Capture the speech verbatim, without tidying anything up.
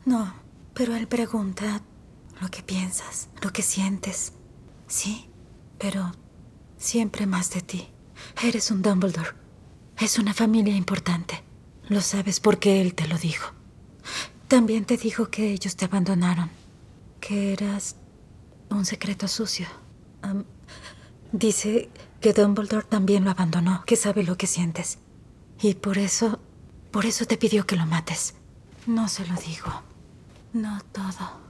No, pero él pregunta lo que piensas, lo que sientes. Sí, pero siempre más de ti. Eres un Dumbledore. Es una familia importante. Lo sabes porque él te lo dijo. También te dijo que ellos te abandonaron. Que eras un secreto sucio. Um, dice que Dumbledore también lo abandonó, que sabe lo que sientes. Y por eso, por eso te pidió que lo mates. No se lo digo. No todo.